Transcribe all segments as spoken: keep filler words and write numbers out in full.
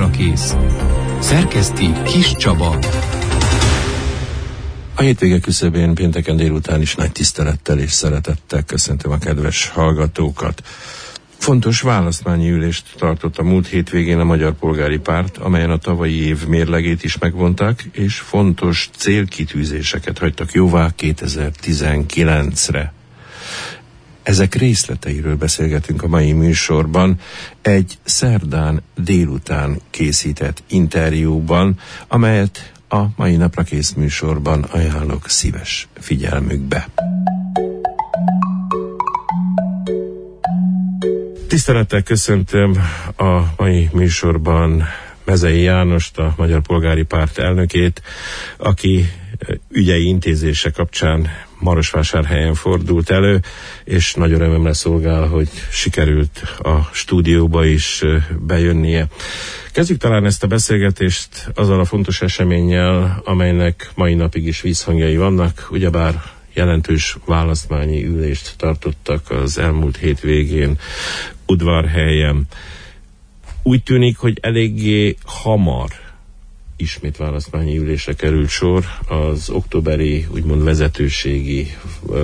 naprakész. Szerkeszti Kis Csaba. A hétvége küszöbén pénteken délután is nagy tisztelettel és szeretettel köszöntöm a kedves hallgatókat. Fontos választmányi ülést tartott a múlt hétvégén a Magyar Polgári Párt, amelyen a tavalyi év mérlegét is megvonták, és fontos célkitűzéseket hagytak jóvá kétezer-tizenkilencre. Ezek részleteiről beszélgetünk a mai műsorban egy szerdán délután készített interjúban, amelyet a mai napra kész műsorban ajánlok szíves figyelmükbe. Tisztelettel köszöntöm a mai műsorban Mezei Jánost, a Magyar Polgári Párt elnökét, aki ügyei intézése kapcsán Marosvásárhelyen fordult elő, és nagyon örömömre szolgál, hogy sikerült a stúdióba is bejönnie. Kezdjük talán ezt a beszélgetést azzal a fontos eseménnyel, amelynek mai napig is vízhangjai vannak, ugyebár jelentős választmányi ülést tartottak az elmúlt hétvégén Udvarhelyen. Úgy tűnik, hogy eléggé hamar ismét választmányi ülésre került sor az októberi úgymond vezetőségi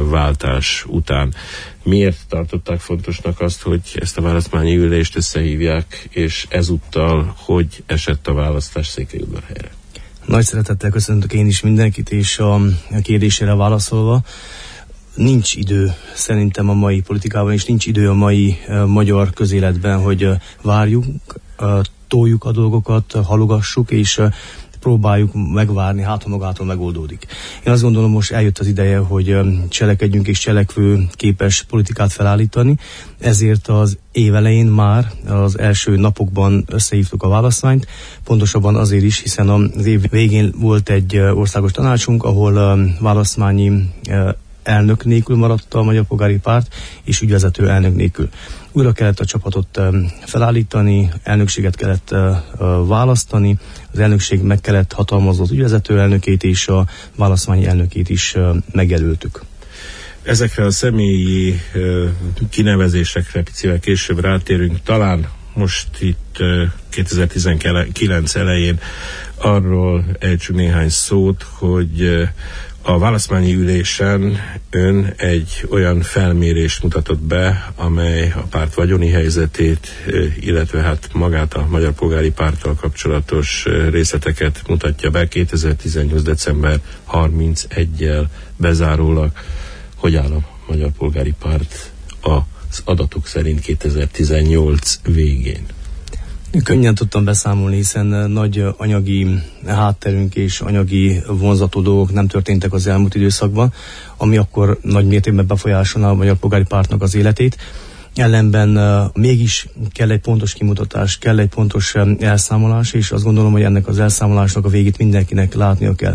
váltás után. Miért tartották fontosnak azt, hogy ezt a választmányi ülést összehívják, és ezúttal hogy esett a választás Székelyudvarhelyre? Nagy szeretettel köszöntök én is mindenkit, és a kérdésére válaszolva, nincs idő szerintem a mai politikában, és nincs idő a mai uh, magyar közéletben, hogy uh, várjuk, uh, toljuk a dolgokat, uh, halogassuk, és uh, próbáljuk megvárni, hát ha magától megoldódik. Én azt gondolom, most eljött az ideje, hogy uh, cselekedjünk és cselekvő képes politikát felállítani, ezért az év elején már az első napokban összehívtuk a választmányt, pontosabban azért is, hiszen az év végén volt egy uh, országos tanácsunk, ahol uh, választmányi uh, elnök nélkül maradt a Magyar Polgári Párt, és ügyvezető elnök nélkül. Újra kellett a csapatot um, felállítani, elnökséget kellett uh, uh, választani, az elnökség meg kellett hatalmazni az ügyvezető elnökét, és a választmányi elnökét is uh, megjelöltük. Ezekre a személyi uh, kinevezésekre picivel később rátérünk, talán most itt uh, kétezer-tizenkilenc elején arról ejtsünk néhány szót, hogy uh, a választmányi ülésen ön egy olyan felmérést mutatott be, amely a párt vagyoni helyzetét, illetve hát magát a Magyar Polgári Párttal kapcsolatos részleteket mutatja be kétezer-tizennyolc december harmincegyedikével bezárólag. Hogy áll a Magyar Polgári Párt az adatok szerint kétezer-tizennyolc végén? Könnyen tudtam beszámolni, hiszen nagy anyagi hátterünk és anyagi vonzató dolgok nem történtek az elmúlt időszakban, ami akkor nagy mértékben befolyásolna a Magyar Polgári Pártnak az életét. Ellenben uh, mégis kell egy pontos kimutatás, kell egy pontos uh, elszámolás, és azt gondolom, hogy ennek az elszámolásnak a végét mindenkinek látnia kell.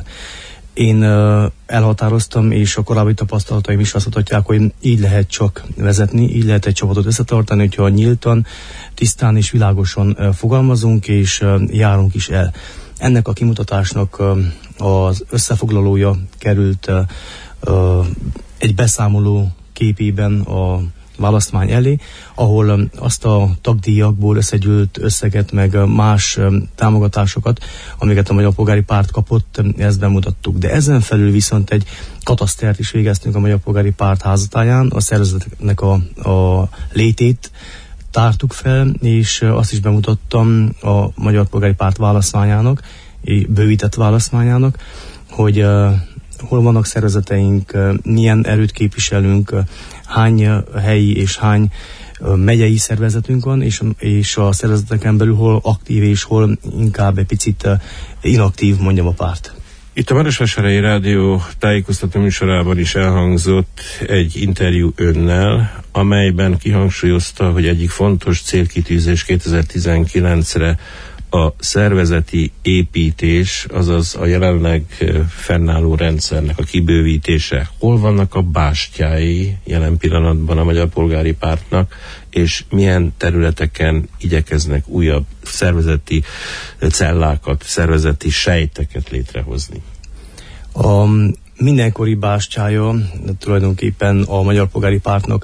Én uh, elhatároztam, és a korábbi tapasztalataim is azt mutatják, hogy így lehet csak vezetni, így lehet egy csapatot összetartani, hogyha nyíltan, tisztán és világosan uh, fogalmazunk, és uh, járunk is el. Ennek a kimutatásnak uh, az összefoglalója került uh, uh, egy beszámoló képében a választmány elé, ahol um, azt a tagdíjakból összegyűlt összeget, meg uh, más um, támogatásokat, amiket a Magyar Polgári Párt kapott, um, ezt bemutattuk. De ezen felül viszont egy katasztert is végeztünk a Magyar Polgári Párt házatáján, a szervezetnek a, a létét tártuk fel, és uh, azt is bemutattam a Magyar Polgári Párt választmányának, bővített választmányának, hogy uh, hol vannak szervezeteink, uh, milyen erőt képviselünk, uh, hány helyi és hány megyei szervezetünk van, és, és a szervezeteken belül hol aktív és hol inkább egy picit inaktív, mondjam, a párt. Itt a Marosvásárhelyi Rádió tájékoztató műsorában is elhangzott egy interjú önnel, amelyben kihangsúlyozta, hogy egyik fontos célkitűzés kétezer-tizenkilencre a szervezeti építés, azaz a jelenleg fennálló rendszernek a kibővítése. Hol vannak a bástyái jelen pillanatban a Magyar Polgári Pártnak, és milyen területeken igyekeznek újabb szervezeti cellákat, szervezeti sejteket létrehozni? A mindenkori bástyája tulajdonképpen a Magyar Polgári Pártnak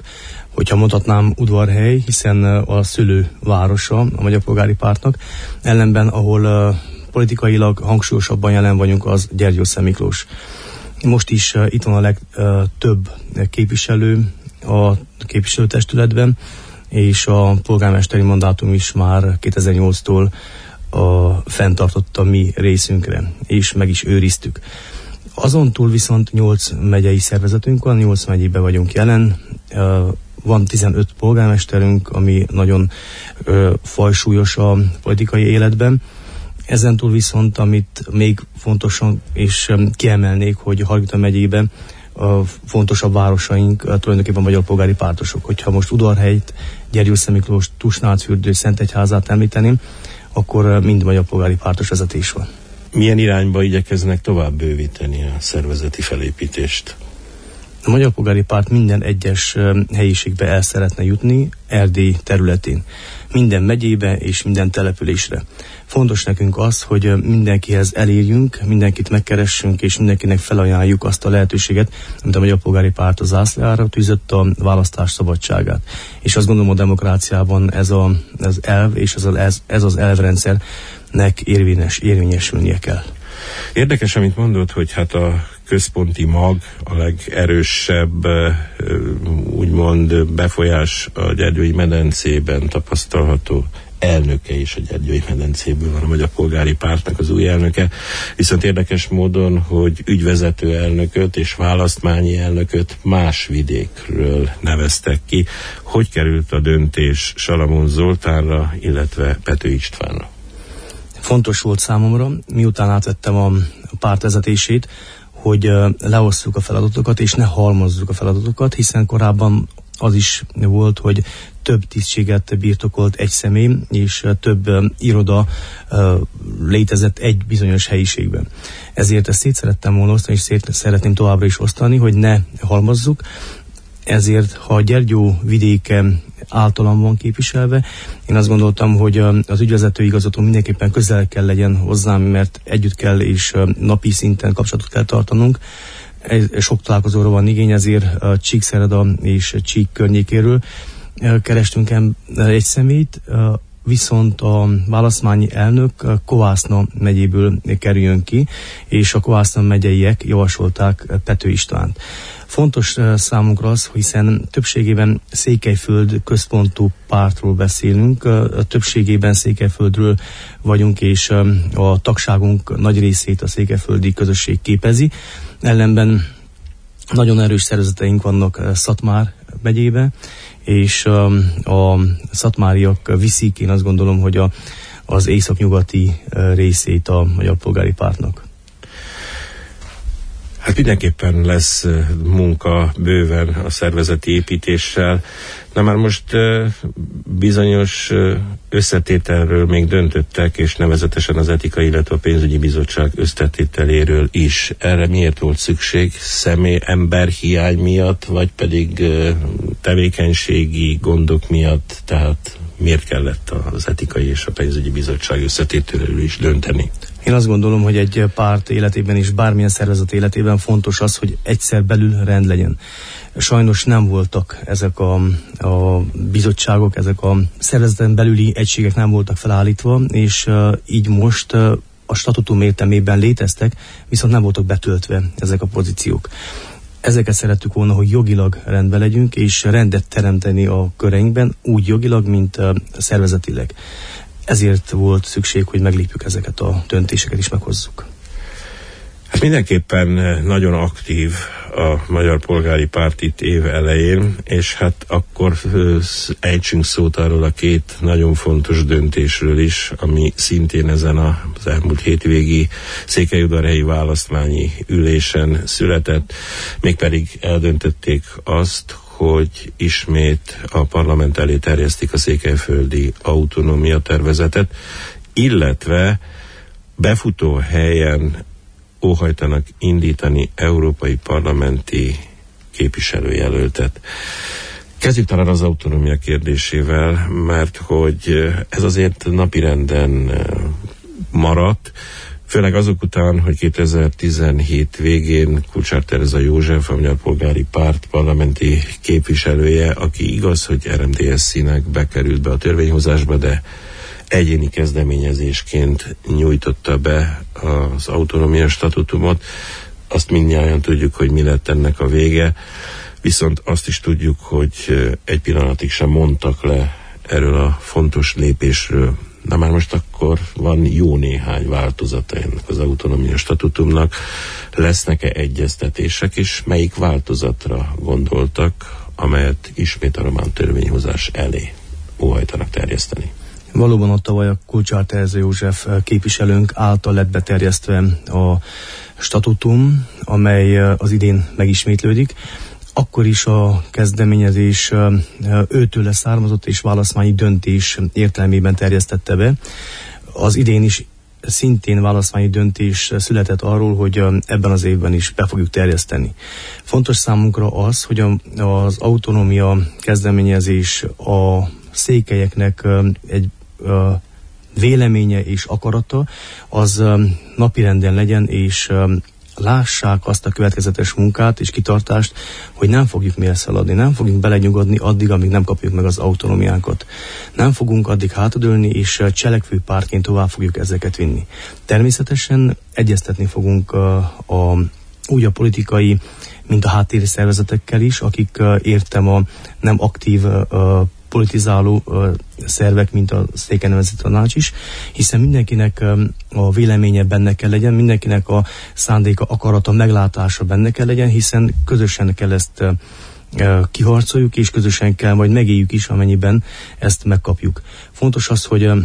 hogyha mondhatnám Udvarhely, hiszen a szülővárosa a Magyar Polgári Pártnak, ellenben ahol politikailag hangsúlyosabban jelen vagyunk, az Gyergyószentmiklós. Most is itt van a legtöbb képviselő a képviselőtestületben, és a polgármesteri mandátum is már kétezer-nyolctól a, fenntartotta mi részünkre, és meg is őriztük. Azon túl viszont nyolc megyei szervezetünk van, nyolc megyében vagyunk jelen, van tizenöt polgármesterünk, ami nagyon ö, fajsúlyos a politikai életben. Ezen túl viszont, amit még fontosan és kiemelnék, hogy Hargita megyében a fontosabb városaink a tulajdonképpen magyar polgári pártosok. Hogyha most Udvarhelyt, Gyergyószentmiklós, Tusnádfürdő, Szentegyházát említeném, akkor mind magyar polgári pártos vezetés van. Milyen irányba igyekeznek tovább bővíteni a szervezeti felépítést? A Magyar Polgári Párt minden egyes helyiségbe el szeretne jutni Erdély területén. Minden megyébe és minden településre. Fontos nekünk az, hogy mindenkihez elérjünk, mindenkit megkeressünk, és mindenkinek felajánljuk azt a lehetőséget, amit a Magyar Polgári Párt az zászlájára tűzött, a választás szabadságát. És azt gondolom, a demokráciában ez az ez elv és ez, a, ez, ez az elvrendszernek érvényes, érvényesülnie kell. Érdekes, amit mondod, hogy hát a központi mag, a legerősebb úgymond befolyás a Gyergyói medencében tapasztalható elnöke is a Gyergyói medencéből van a Magyar Polgári Pártnak az új elnöke, viszont érdekes módon, hogy ügyvezető elnököt és választmányi elnököt más vidékről neveztek ki. Hogy került a döntés Salamon Zoltánra, illetve Pető Istvánra? Fontos volt számomra, miután átvettem a párt vezetését, hogy leosszuk a feladatokat, és ne halmozzuk a feladatokat, hiszen korábban az is volt, hogy több tisztséget birtokolt egy személy, és több iroda létezett egy bizonyos helyiségben. Ezért ezt szét szerettem volna osztani, és szét szeretném továbbra is osztani, hogy ne halmozzuk. Ezért, ha Gyergyó vidéke általam van képviselve, én azt gondoltam, hogy az ügyvezető igazgató mindenképpen közel kell legyen hozzám, mert együtt kell és napi szinten kapcsolatot kell tartanunk. Sok találkozóra van igény, ezért Csíkszereda és Csík környékéről kerestünk egy személyt, viszont a választmányi elnök Kovászna megyéből kerüljön ki, és a Kovászna megyeiek javasolták Pető Istvánt. Fontos számunkra az, hiszen többségében Székelyföld központú pártról beszélünk, többségében Székelyföldről vagyunk, és a tagságunk nagy részét a székelyföldi közösség képezi. Ellenben nagyon erős szervezeteink vannak Szatmár megyébe, és a szatmáriak viszik, én azt gondolom, hogy a, az északnyugati részét a Magyar Polgári Pártnak. Hát mindenképpen lesz munka bőven a szervezeti építéssel. Na már most bizonyos összetételről még döntöttek, és nevezetesen az Etikai, illetve a Pénzügyi Bizottság összetételéről is. Erre miért volt szükség? Személy, emberhiány miatt, vagy pedig tevékenységi gondok miatt? Tehát miért kellett az Etikai és a Pénzügyi Bizottság összetételéről is dönteni? Én azt gondolom, hogy egy párt életében és bármilyen szervezet életében fontos az, hogy egyszer belül rend legyen. Sajnos nem voltak ezek a, a bizottságok, ezek a szervezeten belüli egységek nem voltak felállítva, és uh, így most uh, a statutum értelmében léteztek, viszont nem voltak betöltve ezek a pozíciók. Ezeket szerettük volna, hogy jogilag rendben legyünk, és rendet teremteni a köreinkben, úgy jogilag, mint uh, szervezetileg. Ezért volt szükség, hogy meglépjük ezeket a döntéseket is meghozzuk. Hát mindenképpen nagyon aktív a Magyar Polgári Párt itt év elején, és hát akkor ejtsünk szót arról a két nagyon fontos döntésről is, ami szintén ezen az elmúlt hétvégi székelyudvarhelyi választmányi ülésen született, mégpedig eldöntötték azt, hogy ismét a parlament elé terjesztik a székelyföldi autonómia tervezetet, illetve befutó helyen óhajtanak indítani európai parlamenti képviselőjelöltet. Kezdjük talán az autonómia kérdésével, mert hogy ez azért napirenden maradt, Főleg azok után, hogy kétezer-tizenhét végén Kulcsár Tereza József, a Magyar Polgári Párt parlamenti képviselője, aki igaz, hogy er em dé es színek bekerült be a törvényhozásba, de egyéni kezdeményezésként nyújtotta be az autonómia statutumot. Azt mindnyájan tudjuk, hogy mi lett ennek a vége, viszont azt is tudjuk, hogy egy pillanatig sem mondtak le erről a fontos lépésről. Na már most akkor van jó néhány változata ennek az autonómia statutumnak. Lesznek-e egyeztetések, és melyik változatra gondoltak, amelyet ismét a román törvényhozás elé óhajtanak terjeszteni? Valóban ott tavaly a Kulcsár Tereza József képviselőnk által lett beterjesztve a statutum, amely az idén megismétlődik. Akkor is a kezdeményezés őtőle származott és választmányi döntés értelmében terjesztette be. Az idén is szintén választmányi döntés született arról, hogy ebben az évben is be fogjuk terjeszteni. Fontos számunkra az, hogy az autonómia kezdeményezés a székelyeknek egy véleménye és akarata, az napirenden legyen, és lássák azt a következetes munkát és kitartást, hogy nem fogjuk mi ezt feladni, nem fogjuk belenyugodni addig, amíg nem kapjuk meg az autonómiánkat. Nem fogunk addig hátradőlni, és cselekvő pártként tovább fogjuk ezeket vinni. Természetesen egyeztetni fogunk a, a, úgy a politikai, mint a háttéri szervezetekkel is, akik értem a nem aktív a, politizáló uh, szervek, mint a Székely Nemzeti Tanács is, hiszen mindenkinek um, a véleménye benne kell legyen, mindenkinek a szándéka, akarata, meglátása benne kell legyen, hiszen közösen kell ezt uh, uh, kiharcoljuk, és közösen kell majd megéljük is, amennyiben ezt megkapjuk. Fontos az, hogy um,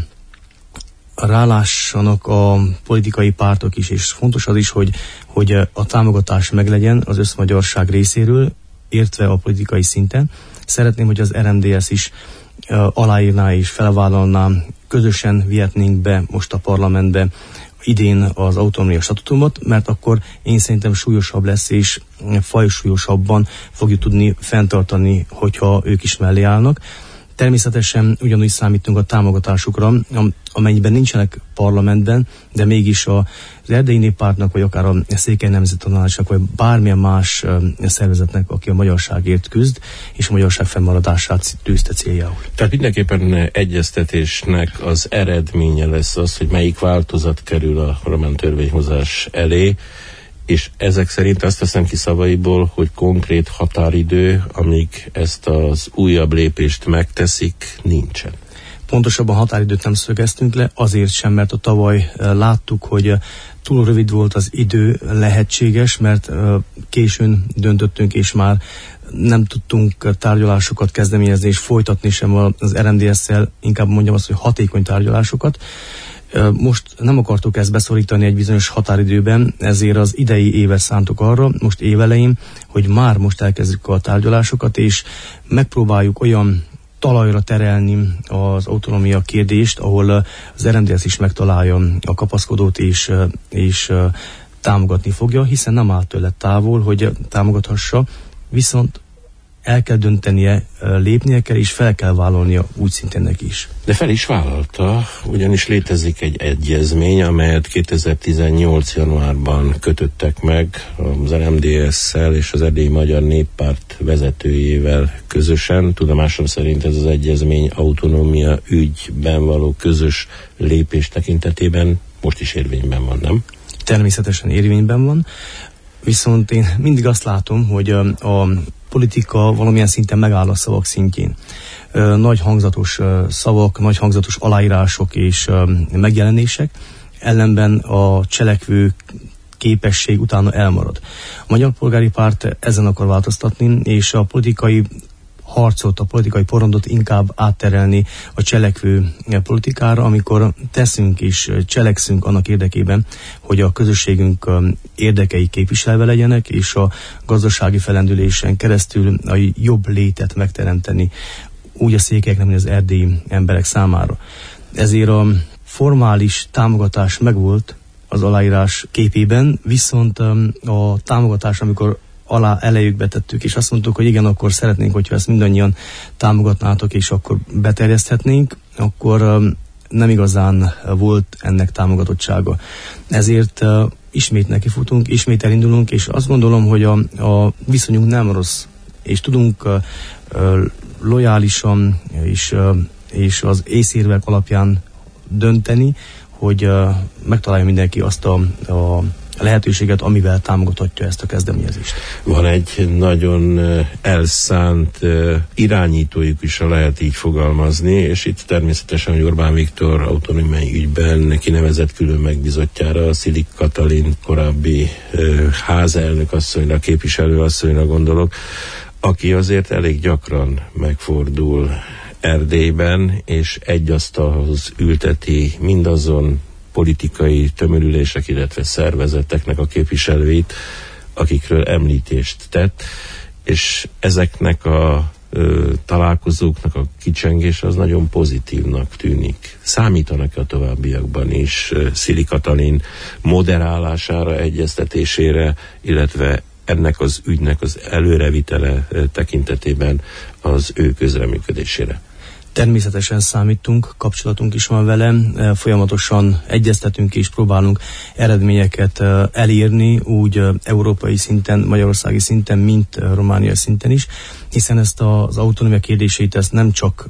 rálássanak a politikai pártok is, és fontos az is, hogy, hogy a támogatás meglegyen az összmagyarság részéről, értve a politikai szinten. Szeretném, hogy az er em dé es is uh, aláírná és felvállalná, közösen vihetnénk be most a parlamentbe idén az autonómia statutumot, mert akkor én szerintem súlyosabb lesz, és fajsúlyosabban fogjuk tudni fenntartani, hogyha ők is mellé állnak. Természetesen ugyanúgy számítunk a támogatásukra, amennyiben nincsenek parlamentben, de mégis az Erdélyi Néppártnak, vagy akár a Székely Nemzeti Tanácsnak, vagy bármilyen más szervezetnek, aki a magyarságért küzd, és a magyarság fennmaradását tűzte céljául. Tehát mindenképpen egyeztetésnek az eredménye lesz az, hogy melyik változat kerül a román törvényhozás elé, és ezek szerint azt veszem ki szavaiból, hogy konkrét határidő, amíg ezt az újabb lépést megteszik, nincsen. Pontosabban határidőt nem szögeztünk le, azért sem, mert a tavaly láttuk, hogy túl rövid volt az idő, lehetséges, mert későn döntöttünk, és már nem tudtunk tárgyalásokat kezdeményezni, és folytatni sem az er em dé es-szel, inkább mondjam azt, hogy hatékony tárgyalásokat. Most nem akartuk ezt beszorítani egy bizonyos határidőben, ezért az idei évet szántuk arra, most évelején, hogy már most elkezdjük a tárgyalásokat, és megpróbáljuk olyan talajra terelni az autonómia kérdést, ahol az er em dé es is megtalálja a kapaszkodót, és, és támogatni fogja, hiszen nem áll tőle távol, hogy támogathassa, viszont el kell döntenie, lépnie kell, és fel kell vállalnia úgy szintén neki is. De fel is vállalta, ugyanis létezik egy egyezmény, amelyet kétezer-tizennyolc januárban kötöttek meg az er em dé es-szel és az Erdélyi Magyar Néppárt vezetőjével közösen. Tudomásom szerint ez az egyezmény autonómia ügyben való közös lépés tekintetében most is érvényben van, nem? Természetesen érvényben van, viszont én mindig azt látom, hogy a, a politika valamilyen szinten megáll a szavak szintjén. Nagy hangzatos szavak, nagy hangzatos aláírások és megjelenések, ellenben a cselekvő képesség utána elmarad. A Magyar Polgári Párt ezen akar változtatni, és a politikai harcot, a politikai porondot inkább átterelni a cselekvő politikára, amikor teszünk és cselekszünk annak érdekében, hogy a közösségünk érdekei képviselve legyenek, és a gazdasági felendülésen keresztül a jobb létet megteremteni úgy a székelyeknek, mint az erdélyi emberek számára. Ezért a formális támogatás megvolt az aláírás képében, viszont a támogatás, amikor alá elejük betettük, és azt mondtuk, hogy igen, akkor szeretnénk, hogyha ezt mindannyian támogatnátok, és akkor beterjeszthetnénk, akkor nem igazán volt ennek támogatottsága. Ezért uh, ismét nekifutunk, ismét elindulunk, és azt gondolom, hogy a, a viszonyunk nem rossz, és tudunk uh, uh, lojálisan és, uh, és az észérvek alapján dönteni, hogy uh, megtalálja mindenki azt a, a lehetőséget, amivel támogathatja ezt a kezdeményezést. Van egy nagyon elszánt irányítójuk is, ha lehet így fogalmazni, és itt természetesen Orbán Viktor autonómiai ügyben kinevezett külön megbízottjára, Szilik Katalin korábbi házelnök asszonyra, képviselő asszonyra gondolok, aki azért elég gyakran megfordul Erdélyben, és egy asztalhoz ülteti mindazon politikai tömörülések, illetve szervezeteknek a képviselőit, akikről említést tett, és ezeknek a ö, találkozóknak a kicsengés az nagyon pozitívnak tűnik. Számítanak a továbbiakban is Szilik Katalin moderálására, egyeztetésére, illetve ennek az ügynek az előrevitele tekintetében az ő közreműködésére? Természetesen számítunk, kapcsolatunk is van vele, folyamatosan egyeztetünk és próbálunk eredményeket elérni, úgy európai szinten, magyarországi szinten, mint romániai szinten is, hiszen ezt az autonómia kérdését ezt nem csak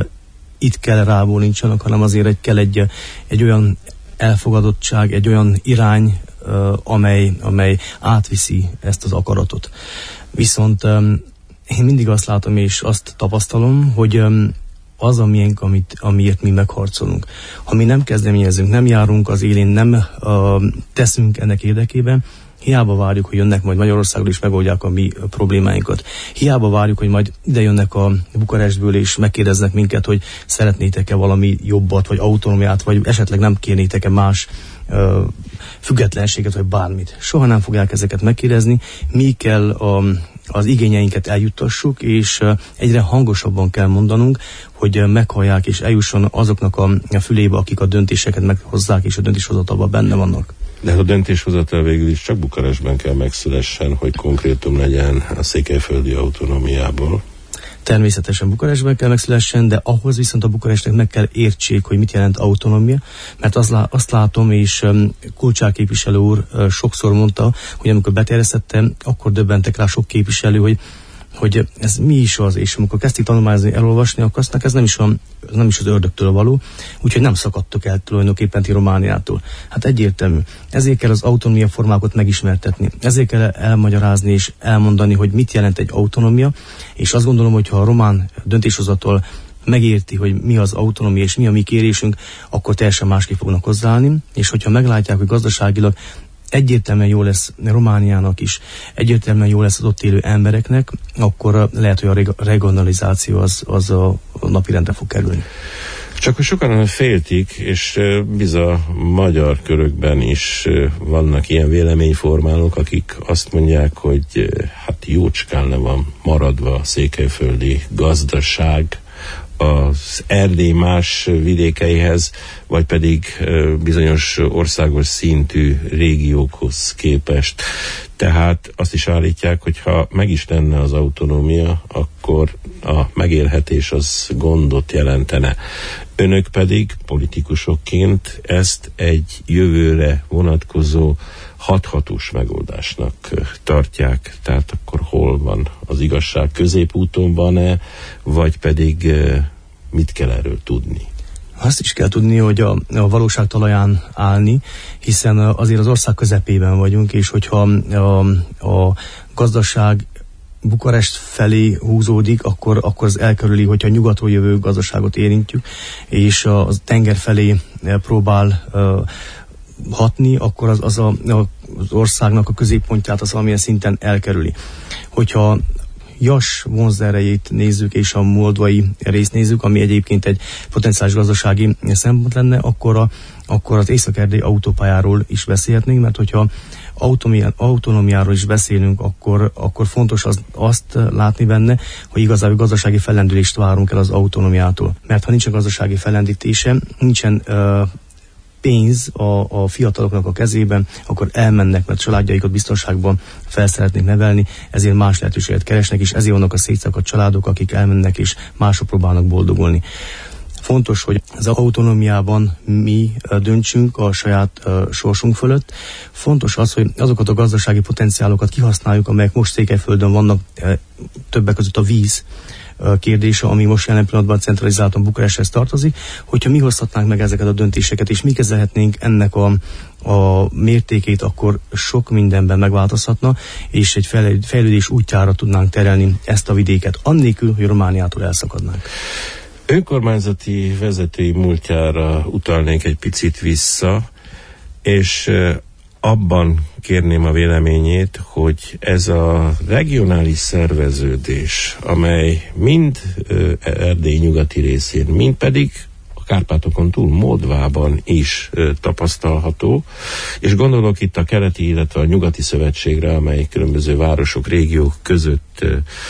itt kell rábólincsanak, hanem azért egy, kell egy, egy olyan elfogadottság, egy olyan irány, amely, amely átviszi ezt az akaratot. Viszont én mindig azt látom és azt tapasztalom, hogy az, amiénk, amit, amiért mi megharcolunk. Ha mi nem kezdeményezünk, nem járunk az élén, nem uh, teszünk ennek érdekében, hiába várjuk, hogy jönnek majd Magyarországról és megoldják a mi problémáinkat. Hiába várjuk, hogy majd ide jönnek a Bukarestből és megkérdeznek minket, hogy szeretnétek-e valami jobbat, vagy autonómiát, vagy esetleg nem kérnétek-e más uh, függetlenséget, vagy bármit. Soha nem fogják ezeket megkérdezni. Mi kell a az igényeinket eljuttassuk, és egyre hangosabban kell mondanunk, hogy meghallják és eljusson azoknak a fülébe, akik a döntéseket meghozzák, és a döntéshozatalban benne vannak. De a döntéshozatal végül is csak Bukarestben kell megszülessen, hogy konkrétum legyen a székelyföldi autonómiából. Természetesen Bukarestben kell megszülessen, de ahhoz viszont a Bukarestnek meg kell értsék, hogy mit jelent autonómia, mert azt, lá, azt látom, és um, Kulcsár képviselő úr uh, sokszor mondta, hogy amikor beterjesztettem, akkor döbbentek rá sok képviselő, hogy hogy ez mi is az, és amikor kezdték tanulmányozni, elolvasni, akkor aztán ez nem is, van, nem is az ördögtől való, úgyhogy nem szakadtok el tulajdonképpen ti Romániától. Hát egyértelmű. Ezért kell az autonómia formákat megismertetni. Ezért kell elmagyarázni és elmondani, hogy mit jelent egy autonómia, és azt gondolom, hogy ha a román döntéshozattal megérti, hogy mi az autonómia és mi a mi kérésünk, akkor teljesen másképp fognak hozzáállni, és hogyha meglátják, hogy gazdaságilag egyértelműen jó lesz Romániának is, egyértelműen jó lesz az ott élő embereknek, akkor lehet, hogy a regionalizáció az, az a napirendre fog kerülni. Csak sokan féltik, és bizony a magyar körökben is vannak ilyen véleményformálók, akik azt mondják, hogy hát jócskán le van maradva a székelyföldi gazdaság az Erdély más vidékeihez, vagy pedig bizonyos országos szintű régiókhoz képest. Tehát azt is állítják, hogy ha meg is lenne az autonómia, akkor a megélhetés az gondot jelentene. Önök pedig politikusokként ezt egy jövőre vonatkozó hathatós megoldásnak tartják. Tehát akkor hol van az igazság, középúton van-e, vagy pedig mit kell erről tudni? Azt is kell tudni, hogy a, a valóság talaján állni, hiszen azért az ország közepében vagyunk, és hogyha a, a gazdaság Bukarest felé húzódik, akkor, akkor az elkerüli, hogyha nyugatról jövő gazdaságot érintjük, és a, a tenger felé próbál uh, hatni, akkor az, az a, az országnak a középpontját az valamilyen szinten elkerüli. Hogyha Jas vonzerejét nézzük, és a moldvai részt nézzük, ami egyébként egy potenciális gazdasági szempont lenne, akkor, a, akkor az Észak-Erdély autópályáról is beszélhetnénk, mert hogyha autonómiáról is beszélünk, akkor, akkor fontos az, azt látni benne, hogy igazából gazdasági fellendülést várunk el az autonómiától. Mert ha nincsen gazdasági fellendítése, nincsen uh, pénz a, a fiataloknak a kezében, akkor elmennek, mert családjaikat biztonságban fel szeretnék nevelni, ezért más lehetőséget keresnek, és ezért vannak a szétszakadt családok, akik elmennek és mások próbálnak boldogulni. Fontos, hogy az autonómiában mi döntsünk a saját uh, sorsunk fölött. Fontos az, hogy azokat a gazdasági potenciálokat kihasználjuk, amelyek most Székelyföldön vannak, uh, többek között a víz uh, kérdése, ami most jelen pillanatban centralizáltan Bukaresthez tartozik, hogyha mi hozhatnánk meg ezeket a döntéseket, és mi kezelhetnénk ennek a, a mértékét, akkor sok mindenben megváltozhatna, és egy fejlődés útjára tudnánk terelni ezt a vidéket, annélkül, hogy Romániától elszakadnánk. Önkormányzati vezetői múltjára utalnék egy picit vissza, és abban kérném a véleményét, hogy ez a regionális szerveződés, amely mind Erdély nyugati részén, mind pedig a Kárpátokon túl Modvában is tapasztalható, és gondolok itt a keleti, illetve a nyugati szövetségre, amely különböző városok, régiók között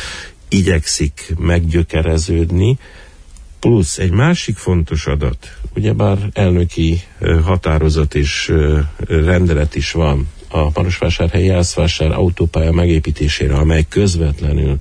igyekszik meggyökereződni. Plusz egy másik fontos adat, ugyebár elnöki határozat és rendelet is van a Marosvásárhelyi Jászvásár autópálya megépítésére, amely közvetlenül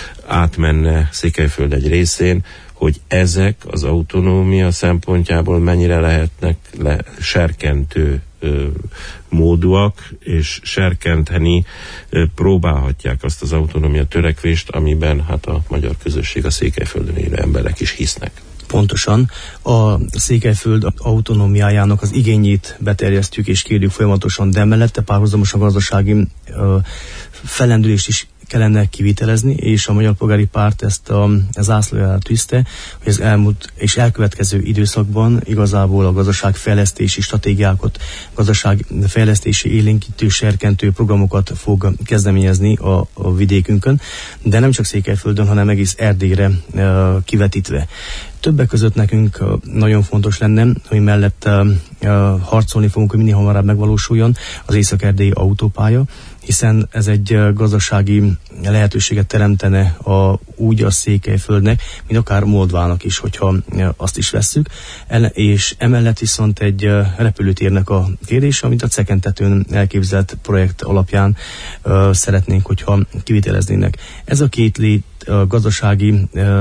átmenne Székelyföld egy részén, hogy ezek az autonómia szempontjából mennyire lehetnek le serkentő ö, módúak, és serkenteni ö, próbálhatják azt az autonómia törekvést, amiben hát a magyar közösség, a Székelyföldön élő emberek is hisznek. Pontosan. A Székelyföld autonómiájának az igényét beterjesztjük és kérjük folyamatosan, de mellette párhuzamosan gazdasági ö, fellendülést is kellene kivitelezni, és a Magyar Polgári Párt ezt a zászlójára tűzte, hogy az elmúlt és elkövetkező időszakban igazából a gazdaságfejlesztési stratégiákat, gazdaságfejlesztési élénkítő, serkentő programokat fog kezdeményezni a, a vidékünkön, de nem csak Székelyföldön, hanem egész Erdélyre e, kivetítve. Többek között nekünk nagyon fontos lenne, hogy mellett e, e, harcolni fogunk, hogy minél hamarabb megvalósuljon az Észak-Erdélyi autópálya, hiszen ez egy gazdasági lehetőséget teremtene a, úgy a Székelyföldnek, mint akár Moldvának is, hogyha azt is vesszük. És emellett viszont egy repülőtérnek a kérdése, amit a Cekentetőn elképzelt projekt alapján uh, szeretnénk, hogyha kiviteleznének. Ez a két lét uh, gazdasági uh,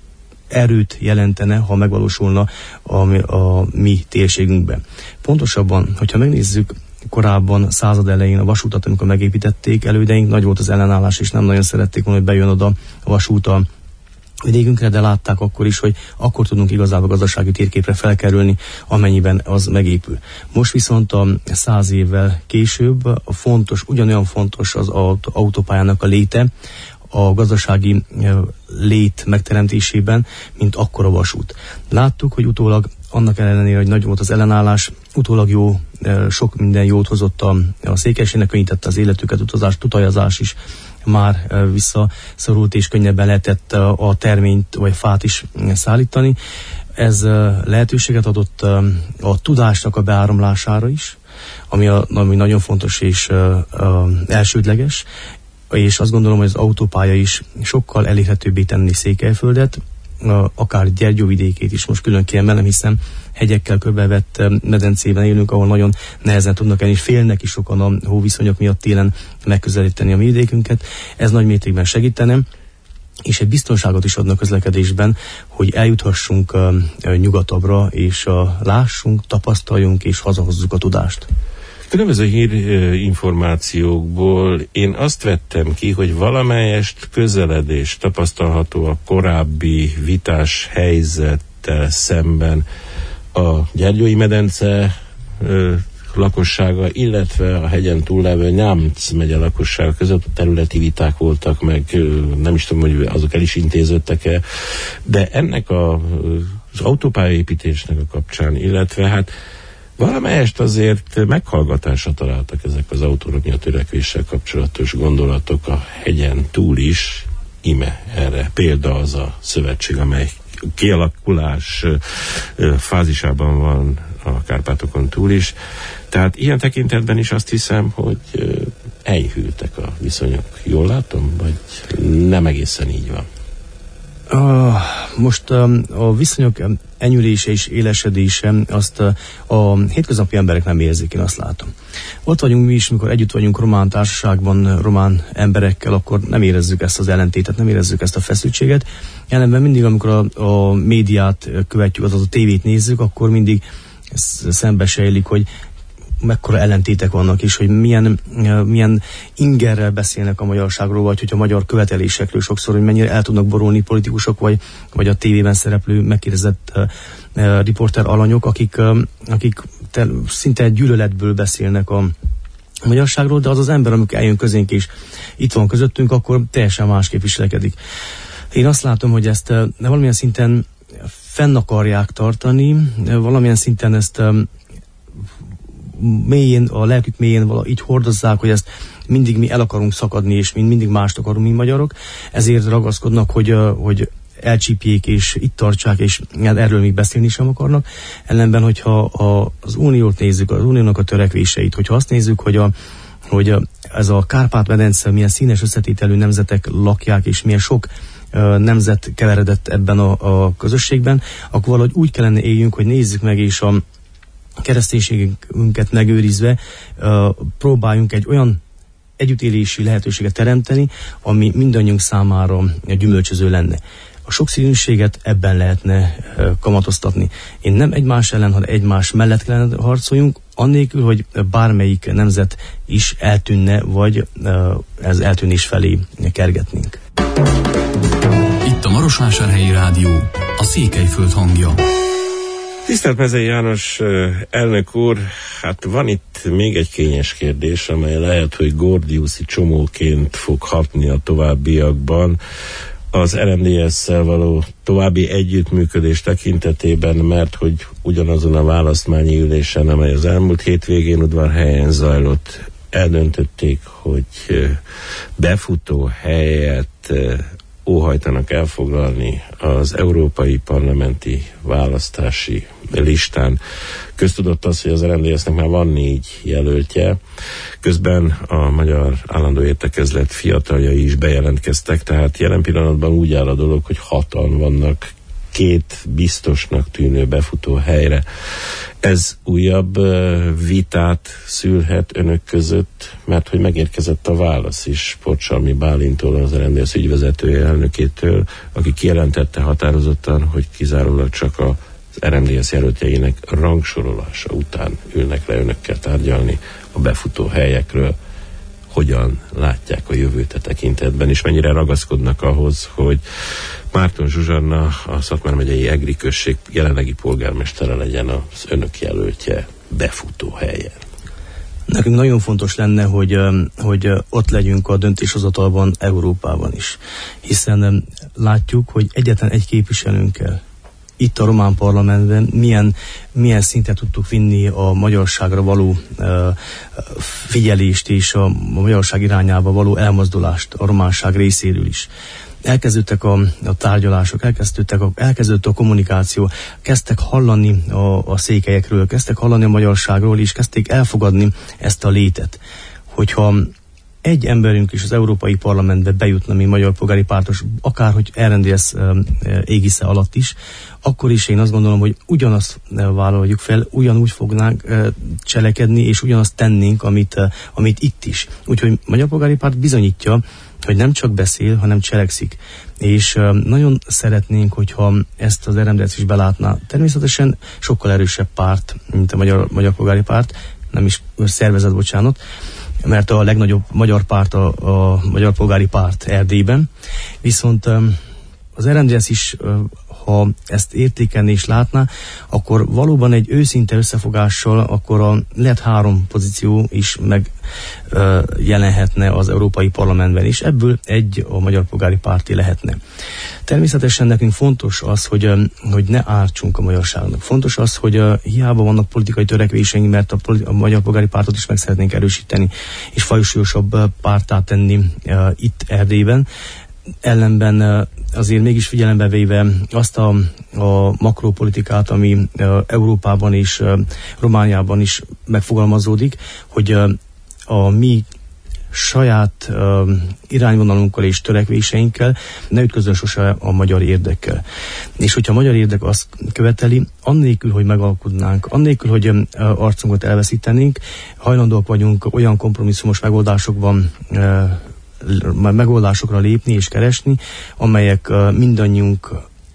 erőt jelentene, ha megvalósulna a, a mi térségünkben. Pontosabban, hogyha megnézzük korábban, század elején a vasútat, amikor megépítették elődeink, nagy volt az ellenállás, és nem nagyon szerették volna, hogy bejön oda a vasút a vidékünkre, de látták akkor is, hogy akkor tudunk igazából gazdasági térképre felkerülni, amennyiben az megépül. Most viszont a száz évvel később a fontos, ugyanolyan fontos az autópályának a léte, a gazdasági lét megteremtésében, mint akkor a vasút. Láttuk, hogy utólag annak ellenére, hogy nagy volt az ellenállás, utólag jó, sok minden jót hozott a, a Székelységnek, könnyítette az életüket, utazás, tutajazás is már visszaszorult, és könnyebben lehetett a terményt vagy fát is szállítani. Ez lehetőséget adott a tudásnak a beáramlására is, ami, a, ami nagyon fontos és elsődleges, és azt gondolom, hogy az autópálya is sokkal elérhetőbbé tenni Székelyföldet, akár Gyergyóvidékét is most külön kiemelem, hiszen hegyekkel körbevett medencében élünk, ahol nagyon nehezen tudnak elni, és félnek is sokan a hóviszonyok miatt télen megközelíteni a mi vidékünket. Ez nagy mértékben segítene, és egy biztonságot is adnak közlekedésben, hogy eljuthassunk uh, nyugatabbra, és uh, lássunk, tapasztaljunk, és hazahozzuk a tudást. Különböző hírinformációkból én azt vettem ki, hogy valamelyest közeledés tapasztalható a korábbi vitás helyzettel szemben a Gyergyói medence ö, lakossága, illetve a hegyen túllevő Nyámc megye lakossága között területi viták voltak, meg ö, nem is tudom, hogy azok el is intéződtek-e, de ennek a, az autópályaépítésnek a kapcsán, illetve hát valamelyest azért meghallgatásra találtak ezek az autonómia törekvéssel kapcsolatos gondolatok a hegyen túl is, ime erre példa az a szövetség, amely kialakulás fázisában van a Kárpátokon túl is. Tehát ilyen tekintetben is azt hiszem, hogy enyhültek a viszonyok. Jól látom? Vagy nem egészen így van? Uh, most um, a viszonyok enyülése és élesedése, azt uh, a hétköznapi emberek nem érzik, én azt látom. Ott vagyunk mi is, mikor együtt vagyunk román társaságban, román emberekkel, akkor nem érezzük ezt az ellentétet, nem érezzük ezt a feszültséget. Ellenben mindig, amikor a, a médiát követjük, azaz a tévét nézzük, akkor mindig szembesejlik, hogy mekkora ellentétek vannak, és hogy milyen, milyen ingerrel beszélnek a magyarságról, vagy hogy a magyar követelésekről sokszor, hogy mennyire el tudnak borulni politikusok, vagy, vagy a tévében szereplő megkérdezett uh, uh, riporter alanyok, akik, uh, akik te, szinte gyűlöletből beszélnek a a magyarságról, de az az ember, amikor eljön közénk és itt van közöttünk, akkor teljesen másképp viselkedik. Én azt látom, hogy ezt uh, valamilyen szinten fenn akarják tartani, uh, valamilyen szinten ezt um, mélyén, a lelkük mélyén vala, így hordozzák, hogy ezt mindig mi el akarunk szakadni, és mi mindig mást akarunk, mi magyarok. Ezért ragaszkodnak, hogy, hogy elcsípjék, és itt tartsák, és erről még beszélni sem akarnak. Ellenben, hogyha a, az uniót nézzük, az uniónak a törekvéseit, hogyha azt nézzük, hogy, a, hogy ez a Kárpát-medence milyen színes összetételű nemzetek lakják, és milyen sok nemzet keveredett ebben a, a közösségben, akkor valahogy úgy kellene éljünk, hogy nézzük meg, és a kereszténységünket megőrizve uh, próbáljunk egy olyan együttélési lehetőséget teremteni, ami mindannyiunk számára gyümölcsöző lenne. A sokszínűséget ebben lehetne uh, kamatoztatni. Én nem egymás ellen, hanem egymás mellett kellene harcoljunk, annélkül, hogy bármelyik nemzet is eltűnne, vagy uh, ez eltűnés felé kergetnénk. Itt a Marosvásárhelyi Rádió, a Székelyföld hangja. Tisztelt Mezei János elnök úr, hát van itt még egy kényes kérdés, amely lehet, hogy gordiuszi csomóként fog hatni a továbbiakban az er em dé es-szel való további együttműködés tekintetében, mert hogy ugyanazon a választmányi ülésen, amely az elmúlt hétvégén Udvarhelyen zajlott, eldöntötték, hogy befutó helyet óhajtanak elfoglalni az európai parlamenti választási listán. Köztudott az, hogy az er em dé es-nek már van négy jelöltje, közben a Magyar Állandó Értekezlet fiataljai is bejelentkeztek, tehát jelen pillanatban úgy áll a dolog, hogy hatan vannak két biztosnak tűnő befutó helyre. Ez újabb uh, vitát szülhet önök között, mert hogy megérkezett a válasz is Pocsalmi Bálintól, az er em dé es ügyvezetője elnökétől, aki kijelentette határozottan, hogy kizárólag csak az er em dé es jelöltjeinek rangsorolása után ülnek le önökkel tárgyalni a befutó helyekről. Hogyan látják a jövőt a tekintetben, és mennyire ragaszkodnak ahhoz, hogy Márton Zsuzsanna, a Szatmár megyei Egri község jelenlegi polgármestere legyen az önök jelöltje befutó helyen. Nekünk nagyon fontos lenne, hogy, hogy ott legyünk a döntéshozatalban Európában is, hiszen látjuk, hogy egyetlen egy képviselőnkkel itt a román parlamentben milyen, milyen szinten tudtuk vinni a magyarságra való uh, figyelést és a, a magyarság irányába való elmozdulást a románság részéről is. Elkezdődtek a, a tárgyalások, elkezdődtek a, elkezdődött a kommunikáció, kezdtek hallani a, a székelyekről, kezdtek hallani a magyarságról, és kezdték elfogadni ezt a létet. Hogyha egy emberünk is az Európai Parlamentbe bejutna, mi Magyar Polgári Pártos, akárhogy er em dé es égisze alatt is, akkor is én azt gondolom, hogy ugyanazt vállaljuk fel, ugyanúgy fognánk cselekedni, és ugyanazt tennénk, amit, amit itt is. Úgyhogy Magyar Polgári Párt bizonyítja, hogy nem csak beszél, hanem cselekszik. És nagyon szeretnénk, hogyha ezt az er em dé es is belátná. Természetesen sokkal erősebb párt, mint a Magyar, Magyar Polgári Párt, nem is szervezet, bocsánat, mert a legnagyobb magyar párt a, a Magyar Polgári Párt Erdélyben. Viszont az er em dé es is, ha ezt értékelni és látná, akkor valóban egy őszinte összefogással, akkor a, lehet három pozíció is megjelenhetne az Európai Parlamentben is. Ebből egy a Magyar Polgári Párti lehetne. Természetesen nekünk fontos az, hogy, hogy ne ártsunk a magyarságnak. Fontos az, hogy hiába vannak politikai törekvéseink, mert a, politi- a Magyar Polgári Pártot is meg szeretnénk erősíteni, és fajsúlyosabb párttá tenni itt Erdélyben. Ellenben azért mégis figyelembe véve azt a, a makropolitikát, ami Európában és Romániában is megfogalmazódik, hogy a mi saját uh, irányvonalunkkal és törekvéseinkkel ne ütközön sose a magyar érdekkel. És hogyha a magyar érdek azt követeli, annélkül, hogy megalkudnánk, annélkül, hogy uh, arcunkat elveszítenénk, hajlandóak vagyunk olyan kompromisszumos megoldásokban uh, megoldásokra lépni és keresni, amelyek uh, mindannyiunk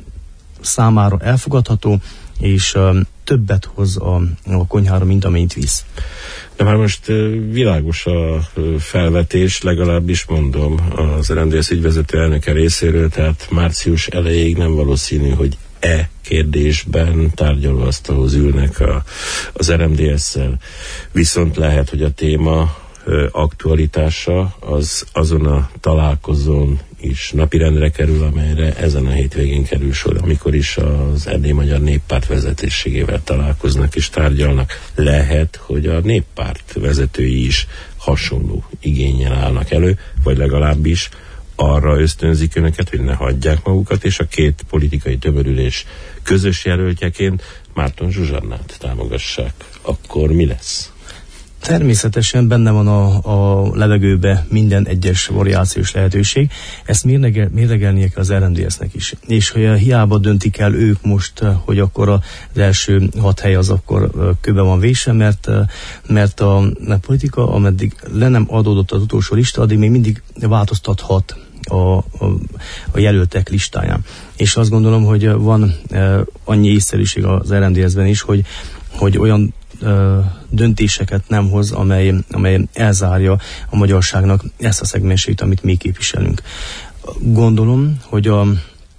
számára elfogadható, és uh, többet hoz a, a konyhára, mint amennyit visz. De már most világos a felvetés, legalábbis mondom az er em dé es ügyvezető elnöke részéről, tehát március elejéig nem valószínű, hogy e kérdésben tárgyalóasztalhoz ülnek a, az er em dé es-szel. Viszont lehet, hogy a téma aktualitása az azon a találkozón is napirendre kerül, amelyre ezen a hétvégén kerül sor, amikor is az Erdély Magyar Néppárt vezetőségével találkoznak és tárgyalnak. Lehet, hogy a néppárt vezetői is hasonló igénnyel állnak elő, vagy legalábbis arra ösztönzik önöket, hogy ne hagyják magukat, és a két politikai tömörülés közös jelöltjeként Márton Zsuzsannát támogassák. Akkor mi lesz? Természetesen benne van a, a levegőbe minden egyes variációs lehetőség. Ezt mérlegel, mérlegelnie kell az er em dé es-nek is. És hogy hiába döntik el ők most, hogy akkor az első hat hely az akkor kőbe van vése, mert, mert a, a politika, ameddig le nem adódott az utolsó lista, addig még mindig változtathat a, a, a jelöltek listáján. És azt gondolom, hogy van e, annyi észszerűség az er em dé es-ben is, hogy, hogy olyan döntéseket nem hoz, amely, amely elzárja a magyarságnak ezt a szegmensét, amit mi képviselünk. Gondolom, hogy a,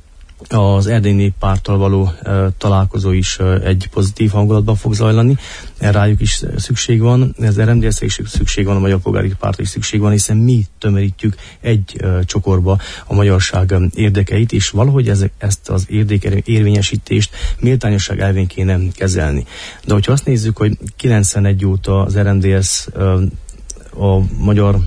az Erdély Néppárttal való e, találkozó is e, egy pozitív hangulatban fog zajlani. Rájuk is szükség van, az er em dé es-re is szükség van, a Magyar Polgári Pártra is szükség van, hiszen mi tömörítjük egy e, csokorba a magyarság érdekeit, és valahogy ez, ezt az érdekérvényesítést méltányosság elvén kéne kezelni. De hogyha azt nézzük, hogy kilencvenegy óta az er em dé es e, a magyar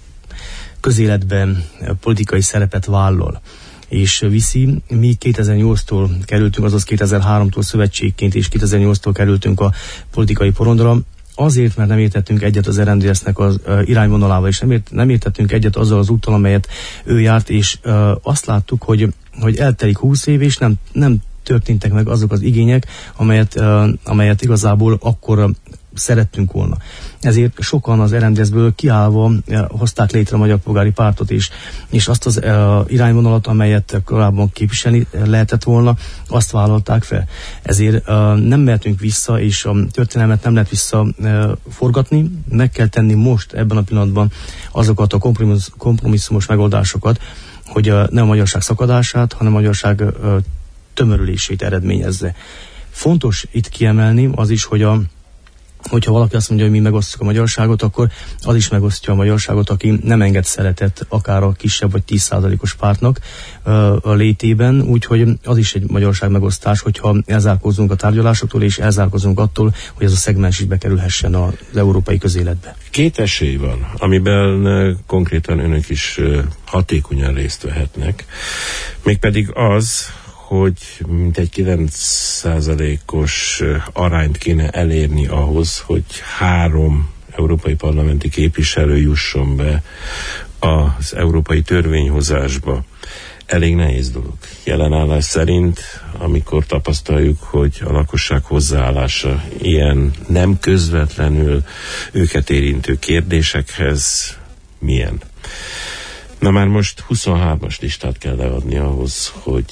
közéletben politikai szerepet vállal, és viszi. Mi kétezer-nyolctól kerültünk, azaz kétezer-háromtól szövetségként, és kétezer-nyolctól kerültünk a politikai porondra, azért, mert nem értettünk egyet az er em dé es-nek az uh, irányvonalával, és nem, ért, nem értettünk egyet azzal az úttal, amelyet ő járt, és uh, azt láttuk, hogy, hogy eltelik húsz év, és nem, nem történtek meg azok az igények, amelyet, uh, amelyet igazából akkor uh, szerettünk volna. Ezért sokan az er em dé es-ből kiállva eh, hozták létre a Magyar Polgári Pártot is, és azt az eh, irányvonalat, amelyet korábban képviselni lehetett volna, azt vállalták fel. Ezért eh, nem mehetünk vissza, és a történelmet nem lehet visszaforgatni, eh, meg kell tenni most, ebben a pillanatban azokat a kompromissz, kompromisszumos megoldásokat, hogy eh, ne a magyarság szakadását, hanem a magyarság eh, tömörülését eredményezze. Fontos itt kiemelni az is, hogy a hogyha valaki azt mondja, hogy mi megosztjuk a magyarságot, akkor az is megosztja a magyarságot, aki nem enged szeretet akár a kisebb vagy tíz százalékos pártnak a létében, úgyhogy az is egy magyarság megosztás, hogyha elzárkózunk a tárgyalásoktól, és elzárkózunk attól, hogy ez a szegmens is bekerülhessen az európai közéletbe. Két esély van, amiben konkrétan önök is hatékonyan részt vehetnek, mégpedig az, hogy mintegy kilenc százalékos arányt kéne elérni ahhoz, hogy három európai parlamenti képviselő jusson be az európai törvényhozásba. Elég nehéz dolog. Jelenállás szerint, amikor tapasztaljuk, hogy a lakosság hozzáállása ilyen nem közvetlenül őket érintő kérdésekhez milyen. Na már most huszonhármas listát kell leadni ahhoz, hogy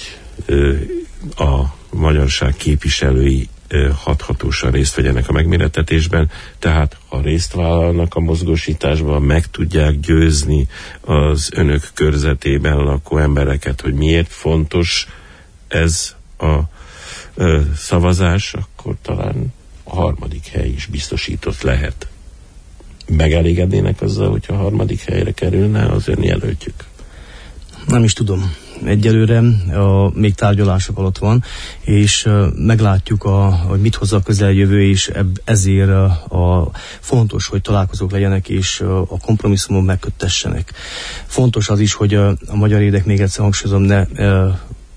a magyarság képviselői hathatósan részt vegyenek a megmérettetésben, tehát ha részt vállalnak a mozgósításban, meg tudják győzni az önök körzetében lakó embereket, hogy miért fontos ez a ö, szavazás, akkor talán a harmadik hely is biztosított lehet. Megelégednének azzal, hogyha a harmadik helyre kerülne az ön jelöltjük? Nem is tudom. Egyelőre a, még tárgyalások alatt van, és uh, meglátjuk, a, hogy mit hozza a közeljövő, és eb, ezért uh, a, fontos, hogy találkozók legyenek, és uh, a kompromisszumon megköttessenek. Fontos az is, hogy uh, a magyar érdek, még egyszer hangsúlyozom, ne uh,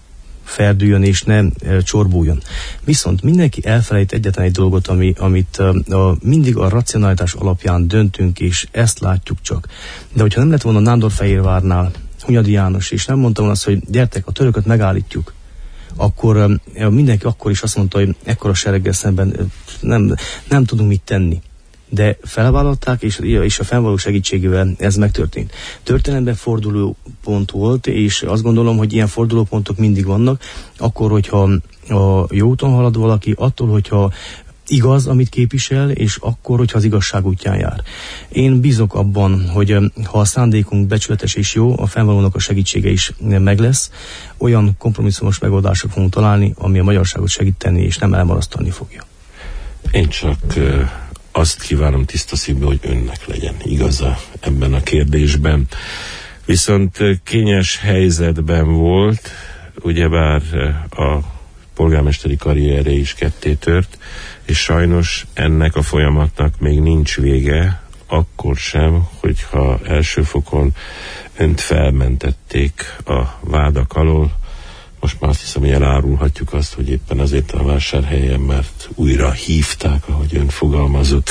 ferdüljön és ne csorbuljon. Viszont mindenki elfelejt egyetlen egy dolgot, ami, amit a, mindig a racionalitás alapján döntünk, és ezt látjuk csak. De hogyha nem lett volna Nándorfehérvárnál Hunyadi János, és nem mondtam azt, hogy gyertek, a törököt megállítjuk, akkor mindenki akkor is azt mondta, hogy ekkora sereggel szemben nem, nem tudunk mit tenni. De felvállalták, és, és a fennvaló segítségével ez megtörtént. Történelemben fordulópont volt, és azt gondolom, hogy ilyen fordulópontok mindig vannak, akkor, hogyha a jó úton halad valaki, attól, hogyha igaz, amit képvisel, és akkor, hogyha az igazság útján jár. Én bízok abban, hogy ha a szándékunk becsületes és jó, a fennvalónak a segítsége is meg lesz, olyan kompromisszumos megoldások fogunk találni, ami a magyarságot segíteni, és nem elmarasztalni fogja. Én csak uh, azt kívánom tiszta szívből, hogy önnek legyen igaza ebben a kérdésben. Viszont uh, kényes helyzetben volt, ugyebár uh, a polgármesteri karrierje is ketté tört, és sajnos ennek a folyamatnak még nincs vége, akkor sem, hogyha első fokon önt felmentették a vádak alól. Most már azt hiszem, hogy elárulhatjuk azt, hogy éppen azért a Vásárhelyen, mert újra hívták, ahogy ön fogalmazott.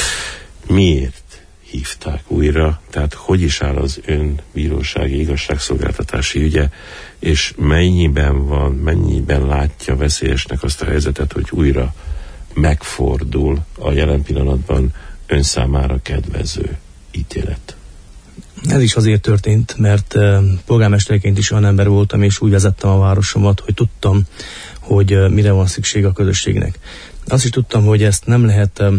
Miért hívták újra? Tehát hogy is áll az ön bírósági igazságszolgáltatási ügye, és mennyiben van, mennyiben látja veszélyesnek azt a helyzetet, hogy újra megfordul a jelen pillanatban ön számára kedvező ítélet? Ez is azért történt, mert uh, polgármesterként is olyan ember voltam, és úgy vezettem a városomat, hogy tudtam, hogy uh, mire van szükség a közösségnek. Azt is tudtam, hogy ezt nem lehet uh,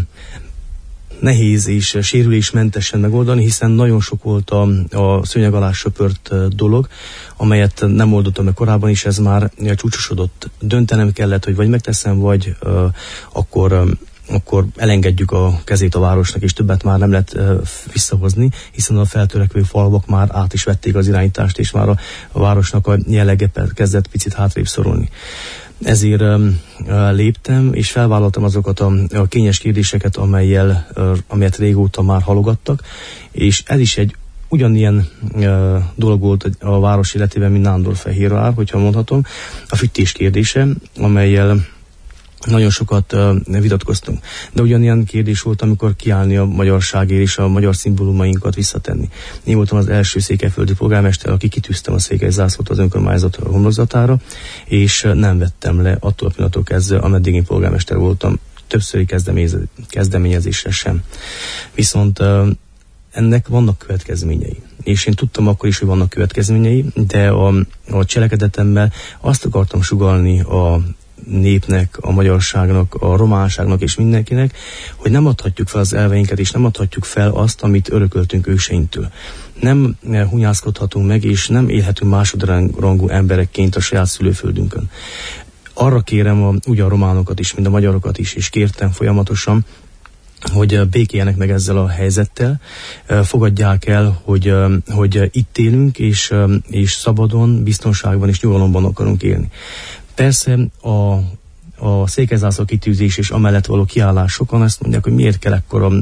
nehéz és sérülésmentesen megoldani, hiszen nagyon sok volt a, a szőnyeg alá söpört uh, dolog, amelyet nem oldottam meg korábban is, ez már uh, csúcsosodott. Döntenem kellett, hogy vagy megteszem, vagy uh, akkor... Um, akkor elengedjük a kezét a városnak, és többet már nem lehet uh, visszahozni, hiszen a feltörekvő falvak már át is vették az irányítást, és már a, a városnak a jellege kezdett picit hátrébb szorulni. Ezért um, uh, léptem, és felvállaltam azokat a, a kényes kérdéseket, amelyel, uh, amelyet régóta már halogattak, és ez is egy ugyanilyen uh, dolog volt a város életében, mint Nándorfehérvár, hogyha mondhatom, a fűtés kérdése, amelyel nagyon sokat uh, vitatkoztunk. De ugyanilyen kérdés volt, amikor kiállni a magyarságért és a magyar szimbólumainkat visszatenni. Én voltam az első székelyföldi polgármester, aki kitűztem a székely zászlót az önkormányzat homlokzatára, és uh, nem vettem le attól a pillanattól kezdve, ameddig én polgármester voltam, többszöri kezdeményezésre sem. Viszont uh, ennek vannak következményei. És én tudtam akkor is, hogy vannak következményei, de a, a cselekedetemmel azt akartam sugallni a népnek, a magyarságnak, a románságnak és mindenkinek, hogy nem adhatjuk fel az elveinket, és nem adhatjuk fel azt, amit örököltünk őseinktől. Nem hunyászkodhatunk meg, és nem élhetünk másodrangú emberekként a saját szülőföldünkön. Arra kérem a, úgy a románokat is, mint a magyarokat is, és kértem folyamatosan, hogy békéljenek meg ezzel a helyzettel, fogadják el, hogy, hogy itt élünk, és, és szabadon, biztonságban és nyugalomban akarunk élni. Persze a, a székelyzászló kitűzés és amellett való kiállás, sokan azt mondják, hogy miért kell ekkora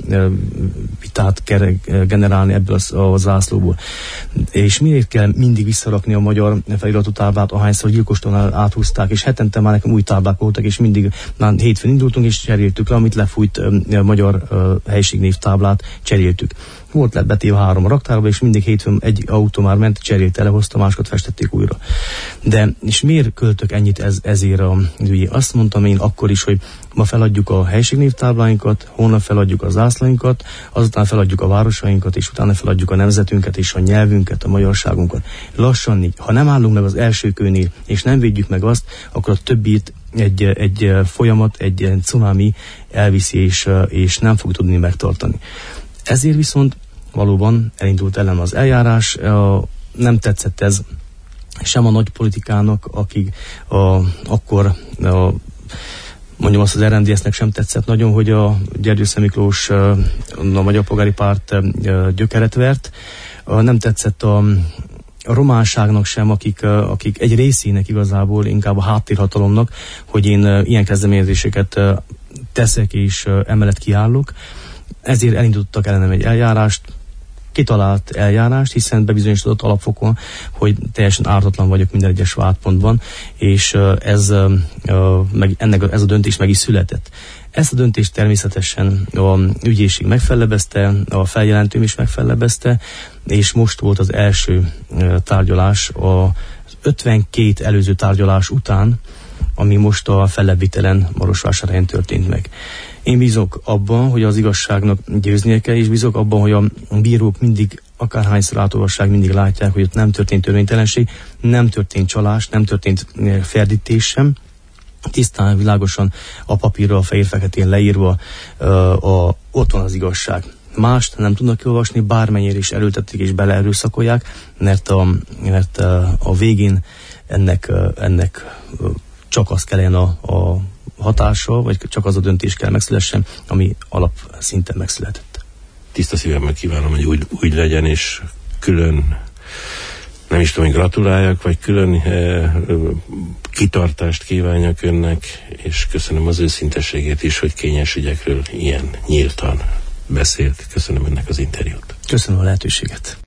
vitát generálni ebből a zászlóból. És miért kell mindig visszarakni a magyar feliratú táblát, ahányszor gyilkostonál áthúzták, és hetente már nekem új táblák voltak, és mindig már hétfőn indultunk, és cseréltük le, amit lefújt a magyar helyiségnév táblát, cseréltük. Volt lett betéve három a raktárba, és mindig hétfőn egy autó már ment, cserélte, lehozta, másokat festették újra. De, és miért költök ennyit ez, ezért a ügyé? Azt mondtam én akkor is, hogy ma feladjuk a helységnévtábláinkat, holnap feladjuk a zászlainkat, azután feladjuk a városainkat, és utána feladjuk a nemzetünket, és a nyelvünket, a magyarságunkat. Lassan, ha nem állunk meg az első kőnél, és nem védjük meg azt, akkor a többit egy, egy folyamat, egy cunami elviszi, és, és nem fog tudni megtartani. Ezért viszont valóban elindult ellen az eljárás, nem tetszett ez sem a nagy politikának, akik a, akkor a, mondjam azt, az er em dé es-nek sem tetszett nagyon, hogy a Gyergyőszent Miklós a Magyar Polgári Párt gyökeret vert. Nem tetszett a, a románságnak sem, akik, akik egy részének igazából, inkább a háttérhatalomnak, hogy én ilyen kezdeményezéseket teszek és emellett kiállok. Ezért elindítottak ellenem egy eljárást, kitalált eljárást, hiszen bebizonyosodott alapfokon, hogy teljesen ártatlan vagyok minden egyes vádpontban, és ez, meg, ennek, ez a döntés meg is született. Ezt a döntést természetesen a ügyészség megfellebezte, a feljelentőm is megfellebezte, és most volt az első tárgyalás az ötvenkét előző tárgyalás után, ami most a fellebbvitelen Marosvásárhelyen történt meg. Én bízok abban, hogy az igazságnak győznie kell, és bízok abban, hogy a bírók mindig, akárhányszor átolvassák, mindig látják, hogy ott nem történt törvénytelenség, nem történt csalás, nem történt ferdítés sem, tisztán, világosan a papírra, a fehér-feketén leírva a, a, ott van az igazság. Mást nem tudnak kiolvasni, bármennyire is erőltetik és beleerőszakolják, mert a, mert a végén ennek, ennek csak az kellene a, a hatása, vagy csak az a döntés kell megszülessen, ami alapszinten megszületett. Tiszta szívemmel kívánom, hogy úgy, úgy legyen, és külön, nem is tudom, hogy gratuláljak, vagy külön eh, kitartást kívánjak önnek, és köszönöm az őszintességét is, hogy kényes ügyekről ilyen nyíltan beszélt. Köszönöm önnek az interjút. Köszönöm a lehetőséget.